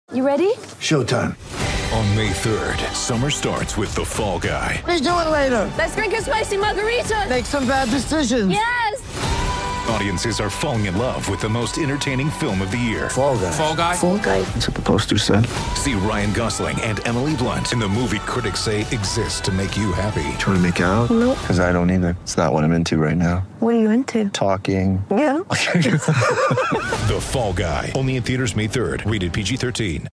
You ready? Showtime. On May 3rd, summer starts with The Fall Guy. Let's do it later. Let's drink a spicy margarita. Make some bad decisions. Yes! Audiences are falling in love with the most entertaining film of the year. Fall Guy. Fall Guy? Fall guy. That's what the poster said. See Ryan Gosling and Emily Blunt in the movie critics say exists to make you happy. Trying to make it out? Nope. Because I don't either. It's not what I'm into right now. What are you into? Talking. Yeah. The Fall Guy. Only in theaters May 3rd. Rated PG-13.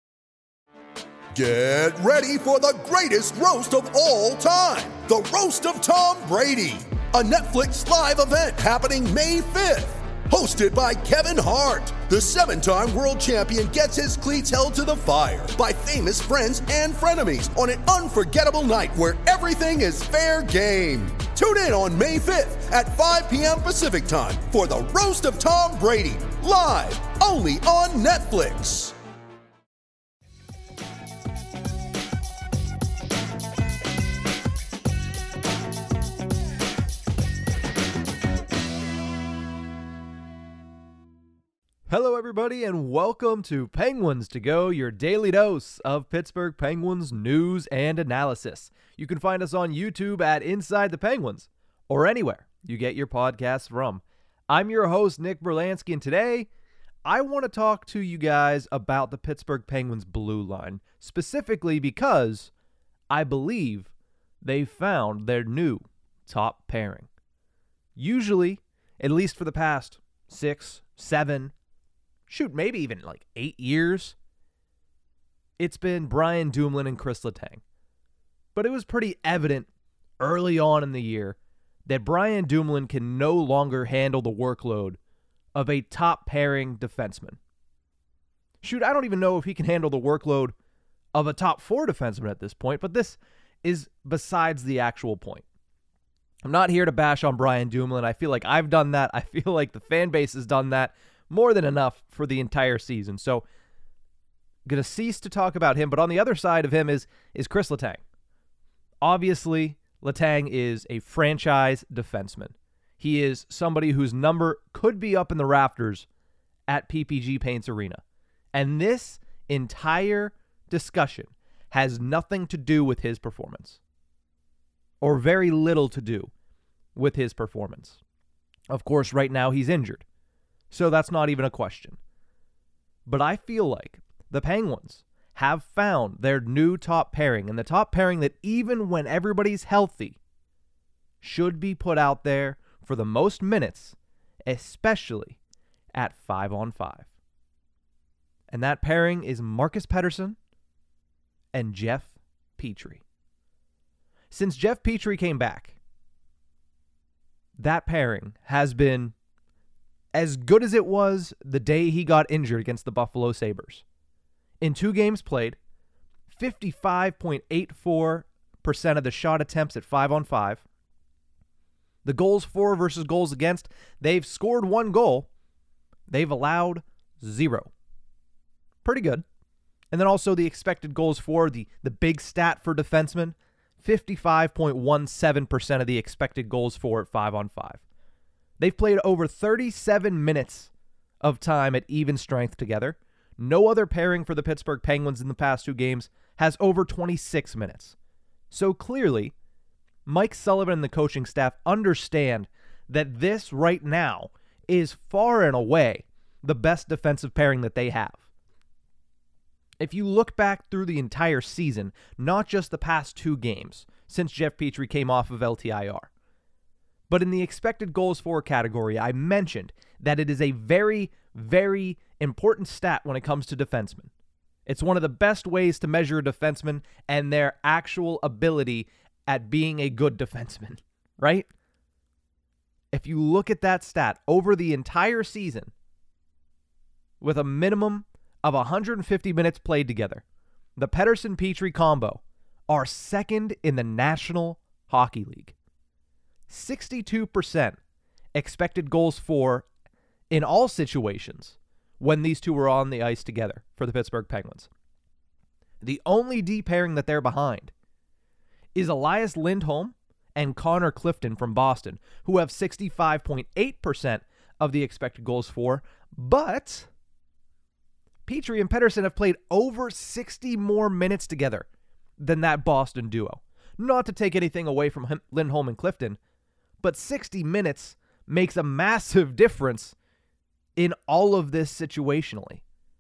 Get ready for the greatest roast of all time. The Roast of Tom Brady. A Netflix live event happening May 5th. Hosted by Kevin Hart. The 7-time world champion gets his cleats held to the fire by famous friends and frenemies on an unforgettable night where everything is fair game. Tune in on May 5th at 5 p.m. Pacific time for the Roast of Tom Brady. Live only on Netflix. Hello, everybody, and welcome to Penguins to Go, your daily dose of Pittsburgh Penguins news and analysis. You can find us on YouTube at Inside the Penguins, or anywhere you get your podcasts from. I'm your host, Nick Berlansky, and today I want to talk to you guys about the Pittsburgh Penguins blue line, specifically because I believe they found their new top pairing. Usually, at least for the past 6, 7, maybe even like 8 years, it's been Brian Dumoulin and Chris Letang. But it was pretty evident early on in the year that Brian Dumoulin can no longer handle the workload of a top pairing defenseman. I don't even know if he can handle the workload of a top 4 defenseman at this point, but this is besides the actual point. I'm not here to bash on Brian Dumoulin. I feel like I've done that. I feel like the fan base has done that more than enough for the entire season. So, going to cease to talk about him, but on the other side of him is Chris Letang. Obviously, Letang is a franchise defenseman. He is somebody whose number could be up in the rafters at PPG Paints Arena. And this entire discussion has nothing to do with his performance, or very little to do with his performance. Of course, right now he's injured, so that's not even a question. But I feel like the Penguins have found their new top pairing, and the top pairing that even when everybody's healthy should be put out there for the most minutes, especially at 5-on-5. And that pairing is Marcus Pettersson and Jeff Petrie. Since Jeff Petrie came back, that pairing has been as good as it was the day he got injured against the Buffalo Sabres. In 2 games played, 55.84% of the shot attempts at 5-on-5. The goals for versus goals against, they've scored 1 goal. They've allowed 0. Pretty good. And then also the expected goals for, the big stat for defensemen, 55.17% of the expected goals for at 5-on-5. They've played over 37 minutes of time at even strength together. No other pairing for the Pittsburgh Penguins in the past 2 games has over 26 minutes. So clearly, Mike Sullivan and the coaching staff understand that this right now is far and away the best defensive pairing that they have. If you look back through the entire season, not just the past 2 games, since Jeff Petrie came off of LTIR, but in the expected goals for category, I mentioned that it is a very, very important stat when it comes to defensemen. It's one of the best ways to measure a defenseman and their actual ability at being a good defenseman, right? If you look at that stat over the entire season, with a minimum of 150 minutes played together, the Pettersson-Petrie combo are second in the National Hockey League. 62% expected goals for in all situations when these two were on the ice together for the Pittsburgh Penguins. The only D pairing that they're behind is Elias Lindholm and Connor Clifton from Boston, who have 65.8% of the expected goals for, but Petrie and Pettersson have played over 60 more minutes together than that Boston duo. Not to take anything away from Lindholm and Clifton, but 60 minutes makes a massive difference in all of this situationally.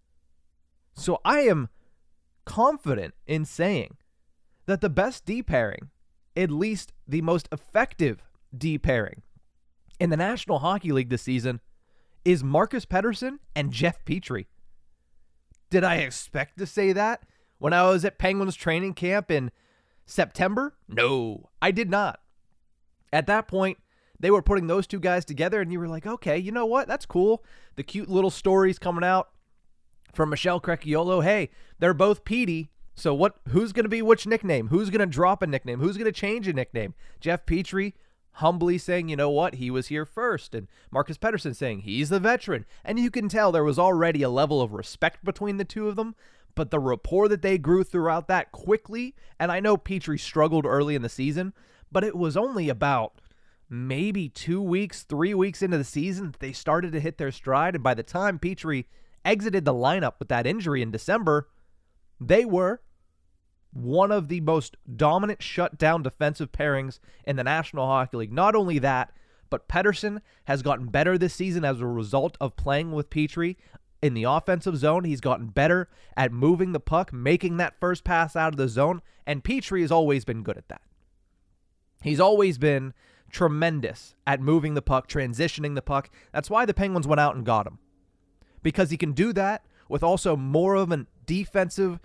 So I am confident in saying that the best D pairing, at least the most effective D pairing in the National Hockey League this season, is Marcus Pettersson and Jeff Petrie. Did I expect to say that when I was at Penguins training camp in September? No, I did not. At that point, they were putting those two guys together, and you were like, okay, you know what? That's cool. The cute little stories coming out from Michelle Crecchiolo. Hey, they're both Petey, so who's going to be which nickname? Who's going to drop a nickname? Who's going to change a nickname? Jeff Petrie humbly saying, you know what? He was here first. And Marcus Pettersson saying, he's the veteran. And you can tell there was already a level of respect between the two of them, but the rapport that they grew throughout that quickly, and I know Petrie struggled early in the season, but it was only about maybe 2 weeks, 3 weeks into the season that they started to hit their stride, and by the time Petrie exited the lineup with that injury in December, they were one of the most dominant shutdown defensive pairings in the National Hockey League. Not only that, but Pettersson has gotten better this season as a result of playing with Petrie in the offensive zone. He's gotten better at moving the puck, making that first pass out of the zone, and Petrie has always been good at that. He's always been tremendous at moving the puck, transitioning the puck. That's why the Penguins went out and got him, because he can do that with also more of a defensive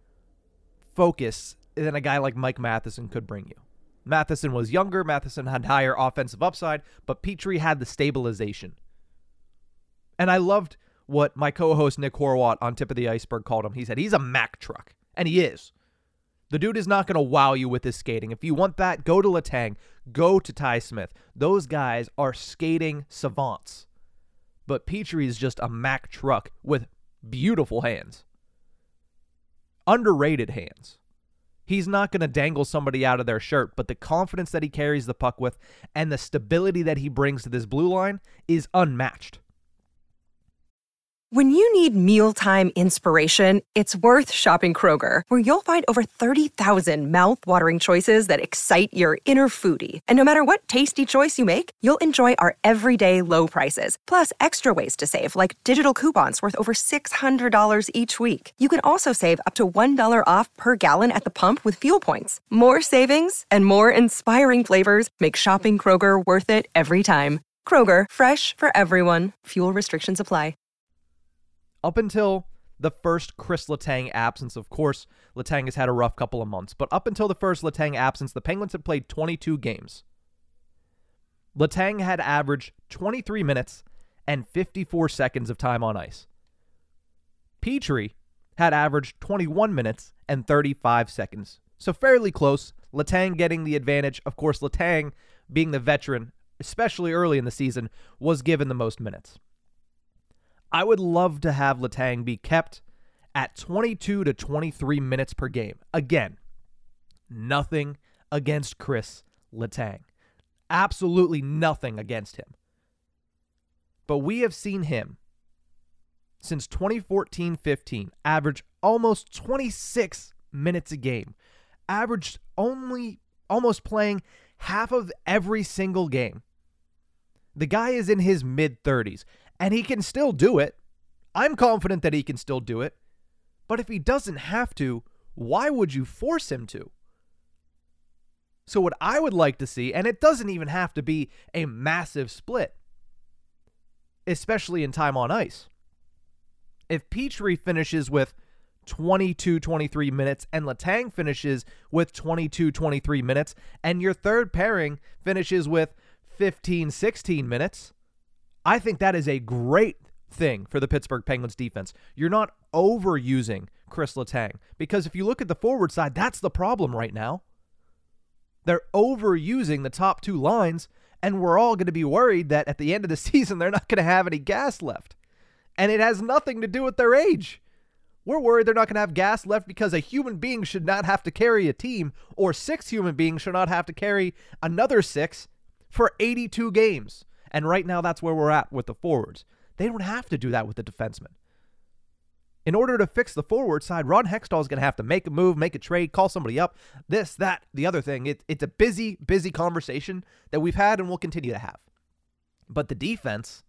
focus than a guy like Mike Matheson could bring you. Matheson was younger, Matheson had higher offensive upside, but Petrie had the stabilization. And I loved what my co-host Nick Horwat on Tip of the Iceberg called him. He said he's a Mack truck, and he is. The dude is not going to wow you with his skating. If you want that, go to Letang, go to Ty Smith. Those guys are skating savants. But Petrie is just a Mack truck with beautiful hands. Underrated hands. He's not going to dangle somebody out of their shirt, but the confidence that he carries the puck with and the stability that he brings to this blue line is unmatched. When you need mealtime inspiration, it's worth shopping Kroger, where you'll find over 30,000 mouth-watering choices that excite your inner foodie. And no matter what tasty choice you make, you'll enjoy our everyday low prices, plus extra ways to save, like digital coupons worth over $600 each week. You can also save up to $1 off per gallon at the pump with fuel points. More savings and more inspiring flavors make shopping Kroger worth it every time. Kroger, fresh for everyone. Fuel restrictions apply. Up until the first Chris Letang absence, of course, Letang has had a rough couple of months, but up until the first Letang absence, the Penguins had played 22 games. Letang had averaged 23 minutes and 54 seconds of time on ice. Petrie had averaged 21 minutes and 35 seconds. So fairly close. Letang getting the advantage. Of course, Letang, being the veteran, especially early in the season, was given the most minutes. I would love to have Letang be kept at 22 to 23 minutes per game. Again, nothing against Chris Letang. Absolutely nothing against him. But we have seen him since 2014-15 average almost 26 minutes a game. Averaged almost playing half of every single game. The guy is in his mid-30s. And he can still do it. I'm confident that he can still do it. But if he doesn't have to, why would you force him to? So what I would like to see, and it doesn't even have to be a massive split, especially in time on ice. If Petrie finishes with 22-23 minutes and Letang finishes with 22-23 minutes and your third pairing finishes with 15-16 minutes, I think that is a great thing for the Pittsburgh Penguins defense. You're not overusing Chris Letang, because if you look at the forward side, that's the problem right now. They're overusing the top two lines, and we're all going to be worried that at the end of the season, they're not going to have any gas left. And it has nothing to do with their age. We're worried they're not going to have gas left because a human being should not have to carry a team, or 6 human beings should not have to carry another 6 for 82 games. And right now, that's where we're at with the forwards. They don't have to do that with the defensemen. In order to fix the forward side, Ron Hextall is going to have to make a move, make a trade, call somebody up, this, that, the other thing. It's a busy conversation that we've had and will continue to have. But the defense,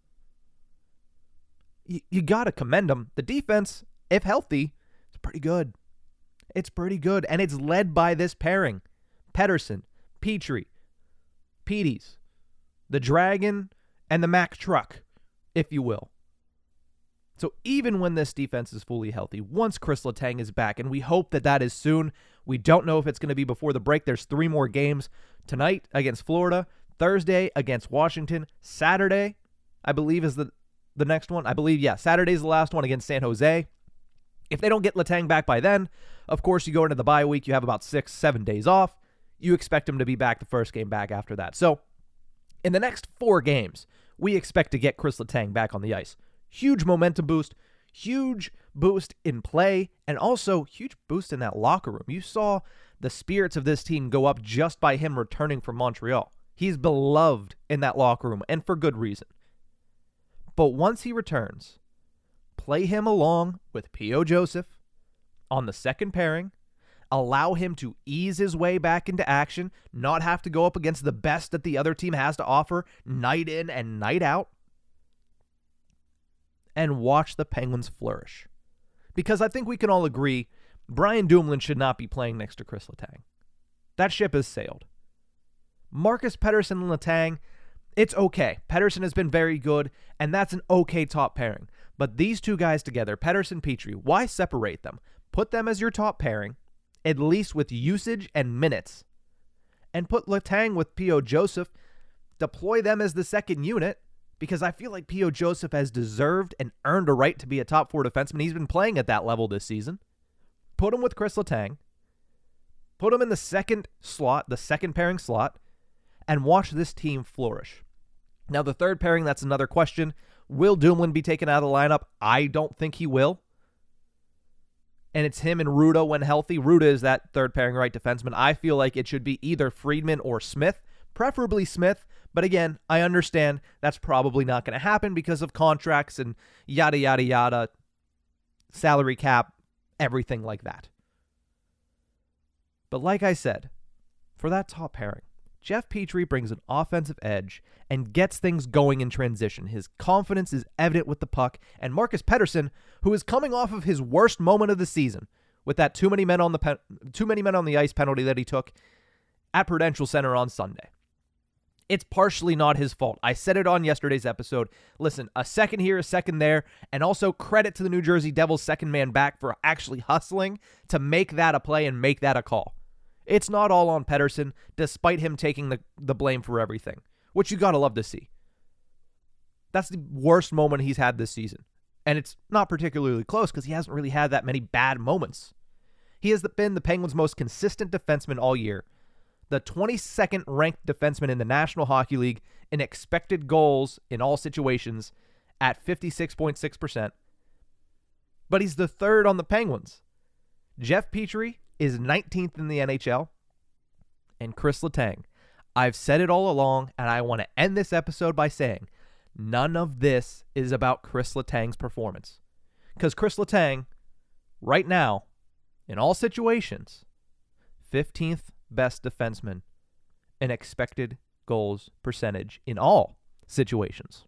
you got to commend them. The defense, if healthy, is pretty good. It's pretty good, and it's led by this pairing. Pettersson, Petrie, Petey's, the Dragon, and the Mack Truck, if you will. So even when this defense is fully healthy, once Chris Letang is back, and we hope that is soon, we don't know if it's going to be before the break. There's 3 more games tonight against Florida, Thursday against Washington, Saturday, I believe, is the next one. Saturday's the last one against San Jose. If they don't get Letang back by then, of course, you go into the bye week, you have about 6-7 days off. You expect him to be back the first game back after that. So in the next 4 games, we expect to get Chris Letang back on the ice. Huge momentum boost, huge boost in play, and also huge boost in that locker room. You saw the spirits of this team go up just by him returning from Montreal. He's beloved in that locker room, and for good reason. But once he returns, play him along with P.O. Joseph on the second pairing, allow him to ease his way back into action, not have to go up against the best that the other team has to offer night in and night out, and watch the Penguins flourish. Because I think we can all agree Brian Dumoulin should not be playing next to Chris Letang. That ship has sailed. Marcus Pettersson and Letang, it's okay. Pettersson has been very good, and that's an okay top pairing. But these two guys together, Pettersson, Petrie, why separate them? Put them as your top pairing, at least with usage and minutes, and put Letang with P.O. Joseph, deploy them as the second unit, because I feel like P.O. Joseph has deserved and earned a right to be a top 4 defenseman. He's been playing at that level this season. Put him with Chris Letang, put him in the second slot, the second pairing slot, and watch this team flourish. Now, the third pairing, that's another question. Will Dumoulin be taken out of the lineup? I don't think he will. And it's him and Ruda when healthy. Ruda is that third pairing right defenseman. I feel like it should be either Friedman or Smith, preferably Smith. But again, I understand that's probably not going to happen because of contracts and yada, yada, yada, salary cap, everything like that. But like I said, for that top pairing, Jeff Petrie brings an offensive edge and gets things going in transition. His confidence is evident with the puck. And Marcus Pettersson, who is coming off of his worst moment of the season with that too many men on the ice penalty that he took at Prudential Center on Sunday. It's partially not his fault. I said it on yesterday's episode. Listen, a second here, a second there, and also credit to the New Jersey Devils second man back for actually hustling to make that a play and make that a call. It's not all on Pettersson, despite him taking the blame for everything, which you got to love to see. That's the worst moment he's had this season. And it's not particularly close because he hasn't really had that many bad moments. He has been the Penguins' most consistent defenseman all year. The 22nd ranked defenseman in the National Hockey League in expected goals in all situations at 56.6%. But he's the third on the Penguins. Jeff Petrie is 19th in the NHL. And Chris Letang. I've said it all along, and I want to end this episode by saying none of this is about Chris Letang's performance. Because Chris Letang, right now, in all situations, 15th best defenseman in expected goals percentage in all situations.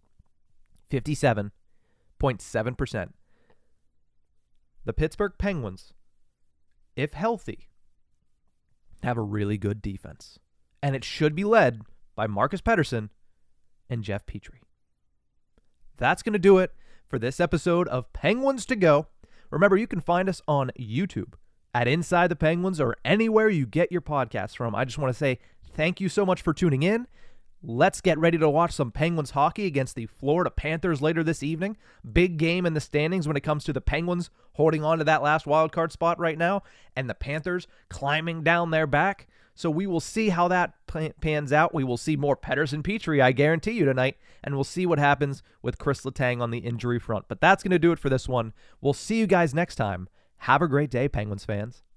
57.7%. The Pittsburgh Penguins, if healthy, have a really good defense. And it should be led by Marcus Pettersson and Jeff Petrie. That's going to do it for this episode of Penguins to Go. Remember, you can find us on YouTube at Inside the Penguins or anywhere you get your podcasts from. I just want to say thank you so much for tuning in. Let's get ready to watch some Penguins hockey against the Florida Panthers later this evening. Big game in the standings when it comes to the Penguins holding on to that last wildcard spot right now and the Panthers climbing down their back. So we will see how that pans out. We will see more Pettersson Petrie, I guarantee you, tonight, and we'll see what happens with Chris Letang on the injury front. But that's going to do it for this one. We'll see you guys next time. Have a great day, Penguins fans.